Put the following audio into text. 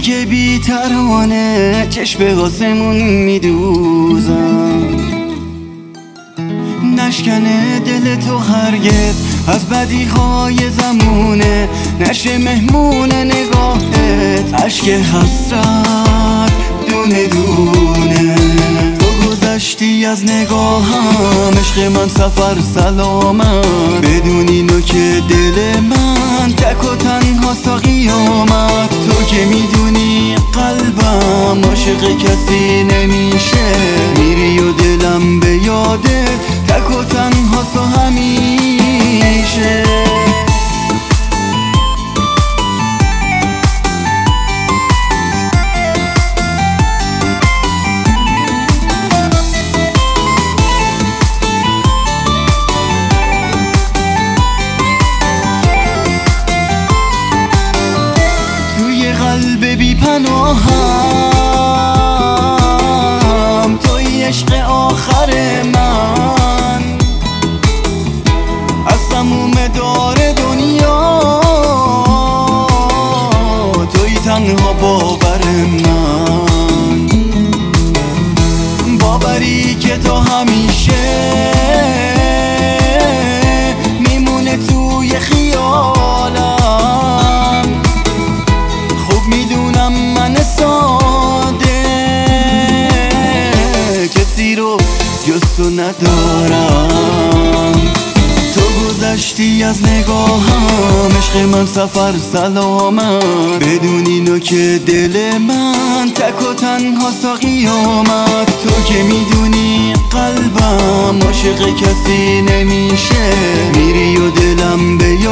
که بی ترانه چشم آسمون میدوزم، نشکنه دل تو هرگز از بدیهای زمونه، نشه مهمون نگاهت عشق حسرت دونه دونه. تو گذشتی از نگاهم عشق من سفر سلامت، بدون اینو که دل من تک و تنها تا قیامت. تو که میدونی قلبم عاشق کسی نمیشه، میری و دلم به یادت تک و تنها تا همیشه. قلب بی پناهم توی عشق آخر من، از تموم دار دنیا توی تنها باور من، باوری که تو همیشه میمونه توی خیالم. میدونم من ساده کسی رو جز تو ندارم. تو گذشتی از نگاهم عشق من سفر سلامت، بدون اینو که دل من تک و تنها تا قیامت. تو که میدونی قلبم عاشق کسی نمیشه، میری و دلم به